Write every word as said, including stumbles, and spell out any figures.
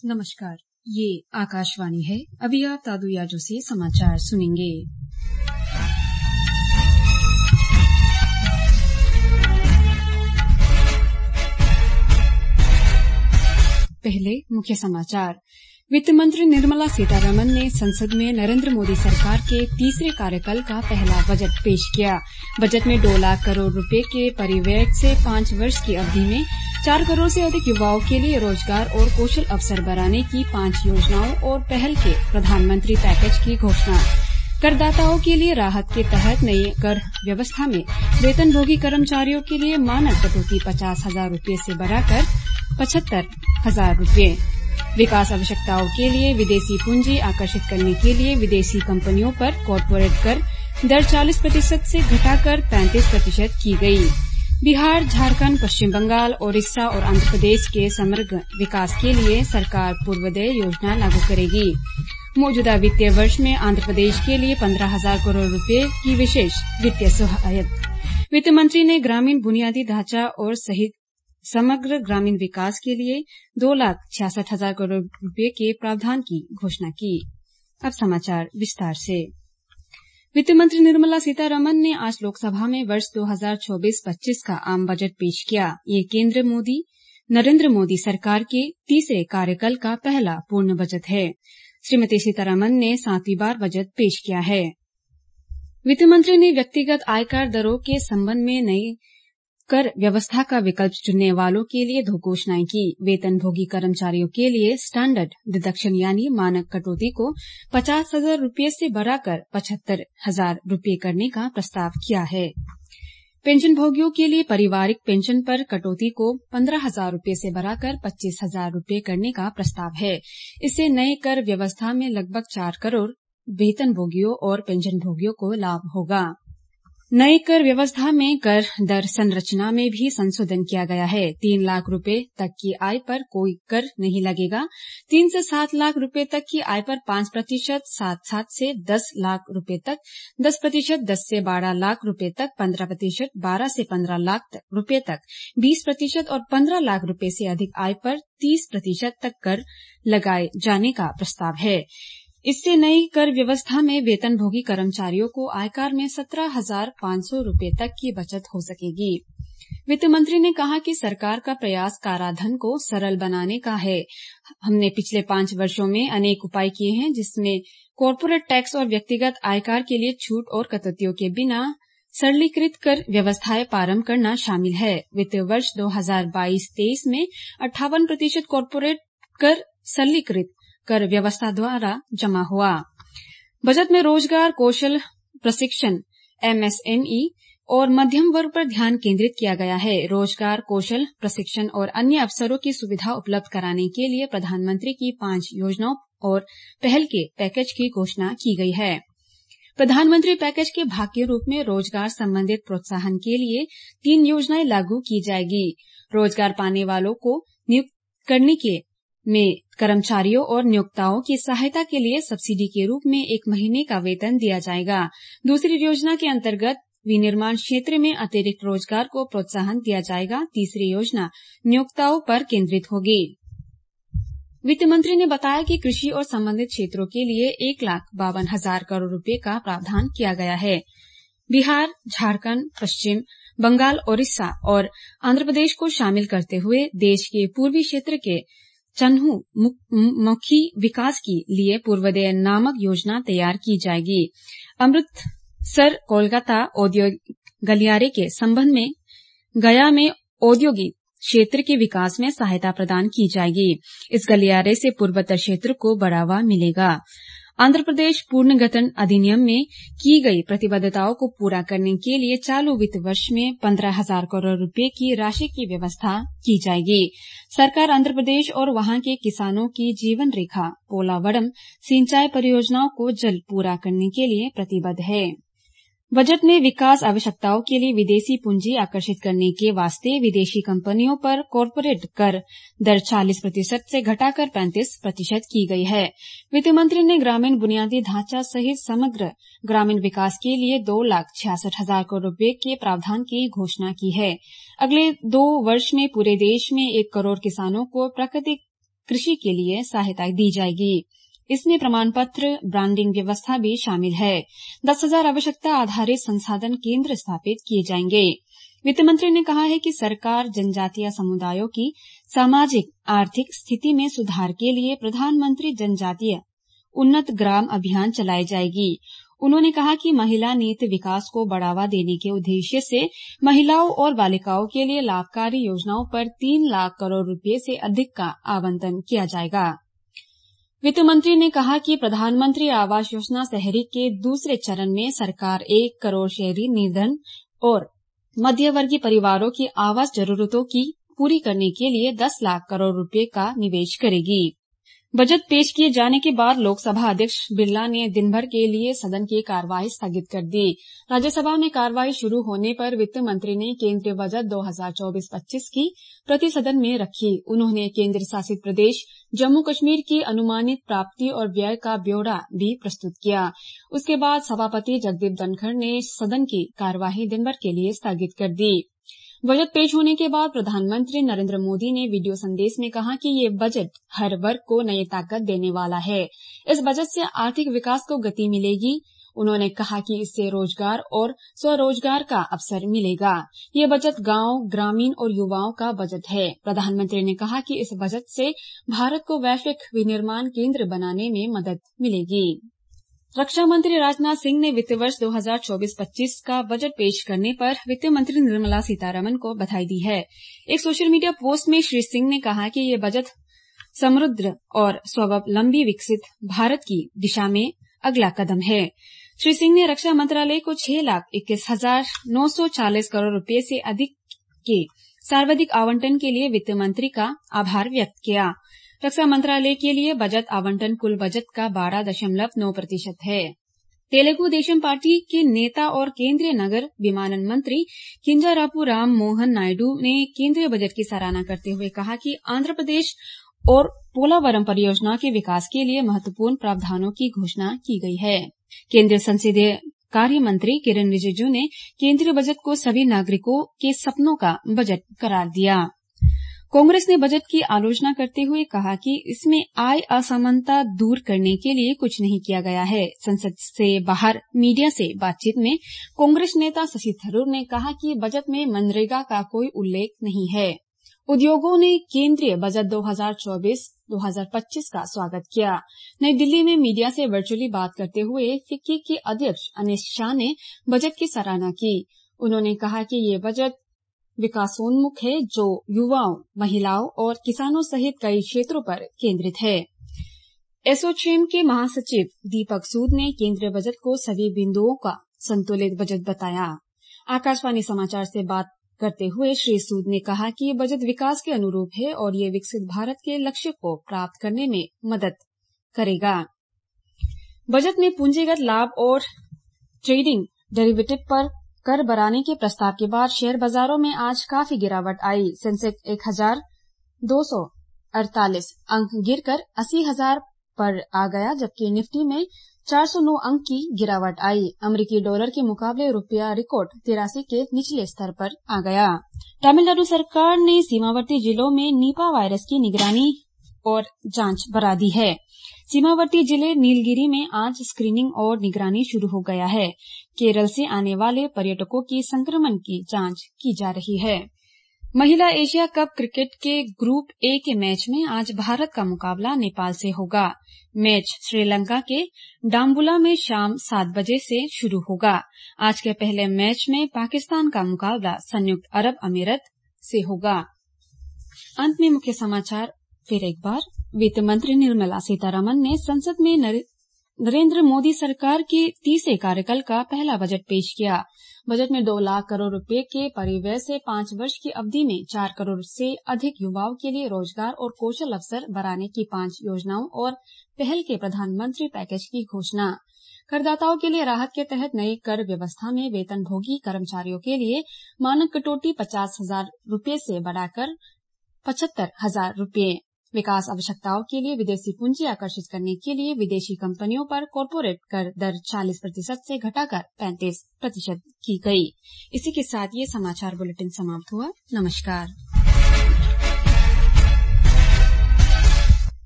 नमस्कार, ये आकाशवाणी है। अभी आप तादुयाजो से समाचार सुनेंगे। पहले मुख्य समाचार। वित्त मंत्री निर्मला सीतारमण ने संसद में नरेंद्र मोदी सरकार के तीसरे कार्यकाल का पहला बजट पेश किया। बजट में दो लाख करोड़ रुपए के परिव्यय से पांच वर्ष की अवधि में चार करोड़ से अधिक युवाओं के लिए रोजगार और कौशल अवसर बढ़ाने की पांच योजनाओं और पहल के प्रधानमंत्री पैकेज की घोषणा। करदाताओं के लिए राहत के तहत नई कर व्यवस्था में वेतनभोगी कर्मचारियों के लिए मानक कटौती पचास हजार रूपये से बढ़ाकर पचहत्तर हजार रूपये। विकास आवश्यकताओं के लिए विदेशी पूंजी आकर्षित करने के लिए विदेशी कंपनियों पर कॉर्पोरेट कर दर चालीस प्रतिशत से घटाकर पैंतीस प्रतिशत की गई। बिहार, झारखंड, पश्चिम बंगाल, ओडिशा और आंध्र प्रदेश के समग्र विकास के लिए सरकार पूर्वोदय योजना लागू करेगी। मौजूदा वित्तीय वर्ष में आंध्र प्रदेश के लिए पंद्रह हजार करोड़ रुपए की विशेष वित्तीय सहायता। वित्त मंत्री ने ग्रामीण बुनियादी ढांचा और सहित समग्र ग्रामीण विकास के लिए दो लाख छियासठ हजार करोड़ रुपए के प्रावधान की घोषणा की। अब समाचार विस्तार से। वित्त मंत्री निर्मला सीतारमण ने आज लोकसभा में वर्ष दो हजार चौबीस पच्चीस का आम बजट पेश किया। ये केंद्र मोदी नरेंद्र मोदी सरकार के तीसरे कार्यकाल का पहला पूर्ण बजट है। श्रीमती सीतारमण ने सातवीं बार बजट पेश किया है। वित्त मंत्री ने व्यक्तिगत आयकर दरों के संबंध में नई कर व्यवस्था का विकल्प चुनने वालों के लिए दो घोषणाएं की। वेतनभोगी कर्मचारियों के लिए स्टैंडर्ड डिडक्शन यानी मानक कटौती को पचास हजार रूपये से बढ़ाकर पचहत्तर हजार रूपये करने का प्रस्ताव किया है। पेंशन भोगियों के लिए पारिवारिक पेंशन पर कटौती को पंद्रह हजार रूपये से बढ़ाकर पच्चीस हजार रूपये करने का प्रस्ताव है। इससे नए कर व्यवस्था में लगभग चार करोड़ वेतनभोगियों और पेंशन भोगियों को लाभ होगा। नई कर व्यवस्था में कर दर संरचना में भी संशोधन किया गया है। तीन लाख रुपए तक की आय पर कोई कर नहीं लगेगा। तीन से सात लाख रुपए तक की आय पर पांच प्रतिशत, सात सात से दस लाख रुपए तक दस प्रतिशत, दस से बारह लाख रुपए तक पंद्रह प्रतिशत, बारह से पंद्रह लाख रुपए तक बीस प्रतिशत और पंद्रह लाख रुपए से अधिक आय पर तीस प्रतिशत तक कर लगाए जाने का प्रस्ताव है। इससे नई कर व्यवस्था में वेतनभोगी कर्मचारियों को आयकर में सत्रह हजार पांच सौ रूपये तक की बचत हो सकेगी। वित्त मंत्री ने कहा कि सरकार का प्रयास कराधान को सरल बनाने का है। हमने पिछले पांच वर्षों में अनेक उपाय किए हैं, जिसमें कॉर्पोरेट टैक्स और व्यक्तिगत आयकर के लिए छूट और कटौतियों के बिना सरलीकृत कर व्यवस्थाएं प्रारंभ करना शामिल है। वित्तीय वर्ष दो हजार बाईस तेईस में अट्ठावन प्रतिशत कॉर्पोरेट कर सरलीकृत कर व्यवस्था द्वारा जमा हुआ। बजट में रोजगार, कौशल प्रशिक्षण, एमएसएमई और मध्यम वर्ग पर ध्यान केंद्रित किया गया है। रोजगार, कौशल प्रशिक्षण और अन्य अवसरों की सुविधा उपलब्ध कराने के लिए प्रधानमंत्री की पांच योजनाओं और पहल के पैकेज की घोषणा की गई है। प्रधानमंत्री पैकेज के भाग के रूप में रोजगार संबंधित प्रोत्साहन के लिए तीन योजनाएं लागू की जाएगी। रोजगार पाने वालों को नियुक्त करने के में कर्मचारियों और नियोक्ताओं की सहायता के लिए सब्सिडी के रूप में एक महीने का वेतन दिया जाएगा। दूसरी योजना के अंतर्गत विनिर्माण क्षेत्र में अतिरिक्त रोजगार को प्रोत्साहन दिया जाएगा। तीसरी योजना नियोक्ताओं पर केंद्रित होगी। वित्त मंत्री ने बताया कि कृषि और संबंधित क्षेत्रों के लिए एक लाख बावन हजार करोड़ रुपए का प्रावधान किया गया है। बिहार, झारखंड, पश्चिम बंगाल, ओडिशा और आंध्र प्रदेश को शामिल करते हुए देश के पूर्वी क्षेत्र के चहुमुखी विकास के लिए पूर्वोदय नामक योजना तैयार की जाएगी। अमृतसर कोलकाता औद्योगिक गलियारे के संबंध में गया में औद्योगिक क्षेत्र के विकास में सहायता प्रदान की जाएगी। इस गलियारे से पूर्वोत्तर क्षेत्र को बढ़ावा मिलेगा। आंध्र प्रदेश पुनर्गठन अधिनियम में की गई प्रतिबद्धताओं को पूरा करने के लिए चालू वित्त वर्ष में पंद्रह हजार करोड़ रुपए की राशि की व्यवस्था की जाएगी। सरकार आंध्र प्रदेश और वहां के किसानों की जीवन रेखा पोलावरम सिंचाई परियोजनाओं को जल्द पूरा करने के लिए प्रतिबद्ध है। बजट में विकास आवश्यकताओं के लिए विदेशी पूंजी आकर्षित करने के वास्ते विदेशी कंपनियों पर कॉर्पोरेट कर दर चालीस प्रतिशत से घटाकर पैंतीस प्रतिशत की गई है। वित्त मंत्री ने ग्रामीण बुनियादी ढांचा सहित समग्र ग्रामीण विकास के लिए दो लाख छियासठ हजार करोड़ रुपए के प्रावधान की घोषणा की है। अगले दो वर्ष में पूरे देश में एक करोड़ किसानों को प्राकृतिक कृषि के लिए सहायता दी जाएगी। इसमें प्रमाण पत्र, ब्रांडिंग व्यवस्था भी शामिल है। दस हजार आवश्यकता आधारित संसाधन केंद्र स्थापित किए जाएंगे। वित्त मंत्री ने कहा है कि सरकार जनजातीय समुदायों की सामाजिक आर्थिक स्थिति में सुधार के लिए प्रधानमंत्री जनजातीय उन्नत ग्राम अभियान चलाई जाएगी। उन्होंने कहा कि महिला नीति विकास को बढ़ावा देने के उद्देश्य से महिलाओं और बालिकाओं के लिए लाभकारी योजनाओं पर तीन लाख करोड़ रुपये से अधिक का आवंटन किया जाएगा। वित्त मंत्री ने कहा कि प्रधानमंत्री आवास योजना शहरी के दूसरे चरण में सरकार एक करोड़ शहरी निर्धन और मध्यवर्गीय परिवारों की आवास जरूरतों की पूरी करने के लिए दस लाख करोड़ रुपये का निवेश करेगी। बजट पेश किए जाने के बाद लोकसभा अध्यक्ष बिरला ने दिन भर के लिए सदन की कार्यवाही स्थगित कर दी। राज्यसभा में कार्यवाही शुरू होने पर वित्त मंत्री ने केंद्रीय बजट दो हजार चौबीस पच्चीस की प्रति सदन में रखी। उन्होंने केंद्र शासित प्रदेश जम्मू कश्मीर की अनुमानित प्राप्ति और व्यय का ब्यौरा भी प्रस्तुत किया। उसके बाद सभापति जगदीप धनखड़ ने सदन की कार्यवाही दिन भर के लिए स्थगित कर दी। बजट पेश होने के बाद प्रधानमंत्री नरेंद्र मोदी ने वीडियो संदेश में कहा कि ये बजट हर वर्ग को नई ताकत देने वाला है। इस बजट से आर्थिक विकास को गति मिलेगी। उन्होंने कहा कि इससे रोजगार और स्वरोजगार का अवसर मिलेगा। ये बजट गांव, ग्रामीण और युवाओं का बजट है। प्रधानमंत्री ने कहा कि इस बजट से भारत को वैश्विक विनिर्माण केंद्र बनाने में मदद मिलेगी। रक्षा मंत्री राजनाथ सिंह ने वित्त वर्ष दो हजार चौबीस पच्चीस का बजट पेश करने पर वित्त मंत्री निर्मला सीतारमण को बधाई दी है। एक सोशल मीडिया पोस्ट में श्री सिंह ने कहा कि ये बजट समृद्ध और स्वावलंबी विकसित भारत की दिशा में अगला कदम है। श्री सिंह ने रक्षा मंत्रालय को छह लाख इक्कीस हजार नौ सौ चालीस करोड़ रुपये से अधिक के सर्वाधिक आवंटन के लिए वित्त मंत्री का आभार व्यक्त किया। रक्षा मंत्रालय के लिए बजट आवंटन कुल बजट का बारह दशमलव नौ प्रतिशत है। तेलुगु देशम पार्टी के नेता और केंद्रीय नगर विमानन मंत्री किंजरापु राम मोहन नायडू ने केंद्रीय बजट की सराहना करते हुए कहा कि आंध्र प्रदेश और पोलावरम परियोजना के विकास के लिए महत्वपूर्ण प्रावधानों की घोषणा की गई है। केंद्रीय संसदीय कार्य मंत्री किरेन रिजिजू ने केंद्रीय बजट को सभी नागरिकों के सपनों का बजट करार दिया। कांग्रेस ने बजट की आलोचना करते हुए कहा कि इसमें आय असमानता दूर करने के लिए कुछ नहीं किया गया है। संसद से बाहर मीडिया से बातचीत में कांग्रेस नेता शशि थरूर ने कहा कि बजट में मनरेगा का कोई उल्लेख नहीं है। उद्योगों ने केंद्रीय बजट दो हजार चौबीस दो हजार पच्चीस का स्वागत किया। नई दिल्ली में मीडिया से वर्चुअली बात करते हुए फिक्की के अध्यक्ष अनिल शाह ने बजट की सराहना की। उन्होंने कहा कि ये बजट विकासोन्मुख है जो युवाओं, महिलाओं और किसानों सहित कई क्षेत्रों पर केंद्रित है। एसोचैम के महासचिव दीपक सूद ने केंद्रीय बजट को सभी बिंदुओं का संतुलित बजट बताया। आकाशवाणी समाचार से बात करते हुए श्री सूद ने कहा कि ये बजट विकास के अनुरूप है और ये विकसित भारत के लक्ष्य को प्राप्त करने में मदद करेगा। बजट में पूंजीगत लाभ और ट्रेडिंग डेरिवेटिव पर कर बढ़ाने के प्रस्ताव के बाद शेयर बाजारों में आज काफी गिरावट आई। सेंसेक्स एक हजार दो सौ अड़तालीस अंक गिरकर अस्सी हजार पर आ गया, जबकि निफ्टी में चार सौ नौ अंक की गिरावट आई। अमेरिकी डॉलर के मुकाबले रुपया रिकॉर्ड तिरासी के निचले स्तर पर आ गया। तमिलनाडु सरकार ने सीमावर्ती जिलों में निपा वायरस की निगरानी और जांच बढ़ा दी है। सीमावर्ती जिले नीलगिरी में आज स्क्रीनिंग और निगरानी शुरू हो गया है। केरल से आने वाले पर्यटकों की संक्रमण की जांच की जा रही है। महिला एशिया कप क्रिकेट के ग्रुप ए के मैच में आज भारत का मुकाबला नेपाल से होगा। मैच श्रीलंका के डाम्बुला में शाम सात बजे से शुरू होगा। आज के पहले मैच में पाकिस्तान का मुकाबला संयुक्त अरब अमीरात से होगा। अंत में मुख्य समाचार फिर एक बार। वित्त मंत्री निर्मला सीतारमण ने संसद में नरेंद्र मोदी सरकार के तीसरे कार्यकाल का पहला बजट पेश किया। बजट में दो लाख करोड़ रुपए के परिव्यय से पांच वर्ष की अवधि में चार करोड़ से अधिक युवाओं के लिए रोजगार और कौशल अवसर बढ़ाने की पांच योजनाओं और पहल के प्रधानमंत्री पैकेज की घोषणा। करदाताओं के लिए राहत के तहत नई कर व्यवस्था में वेतनभोगी कर्मचारियों के लिए मानक कटौती पचास हजार रूपये से बढ़ाकर पचहत्तर हजार रूपये। विकास आवश्यकताओं के लिए विदेशी पूंजी आकर्षित करने के लिए विदेशी कंपनियों पर कॉरपोरेट कर दर चालीस प्रतिशत से घटाकर पैंतीस प्रतिशत की गई। इसी के साथ ये समाचार बुलेटिन समाप्त हुआ। नमस्कार।